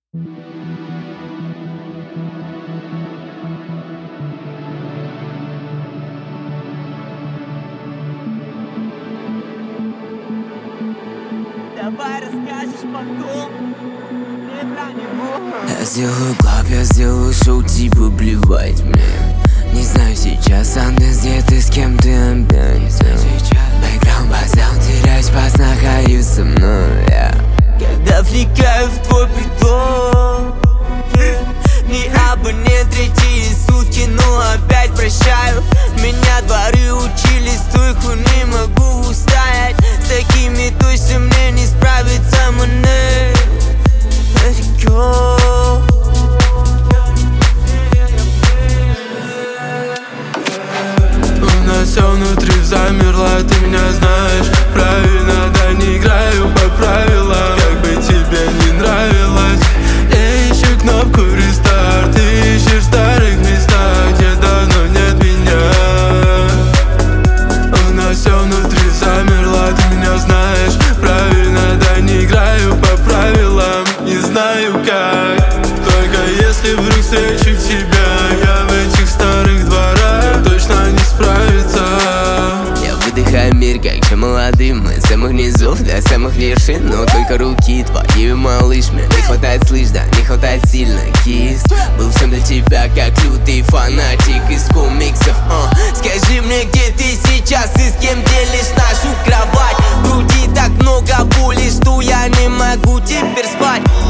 Давай расскажешь потом. Не про него. Я сделаю клаб, я сделаю шоу, типа плевать мне. Не знаю сейчас, амбиенс, где ты, с кем ты амбиенс. Бэкграунд базал, теряюсь по знакаю со мной. Когда вникаю в твой притон, не абонент третьи сутки, но опять прощаю. Меня дворы учили, стойку не могу устоять. С такими точно мне не справиться, мне далеко. У нас все внутри замерло, ты меня знаешь. Правильно, да, не играю по правилам. Как бы тебе не нравилось, я ищу кнопку рестарт. Ты ищешь в старых местах, где давно нет меня. У нас все внутри замерло, ты меня знаешь. Правильно, да, не играю по правилам. Не знаю как, только если вдруг встречу тебя. Я в этих старых дворах точно не справиться. Я выдыхаю мир, как же молодым. Мы с самых низов до самых вершин. Но только руки твои, малыш. Мне не хватает, слышь, да, не хватает сильно, кис. Был всем для тебя, как лютый фанатик из комиксов. Скажи мне, где ты сейчас и с кем делишь нашу кровать? В груди так много боли, что я не могу теперь спать.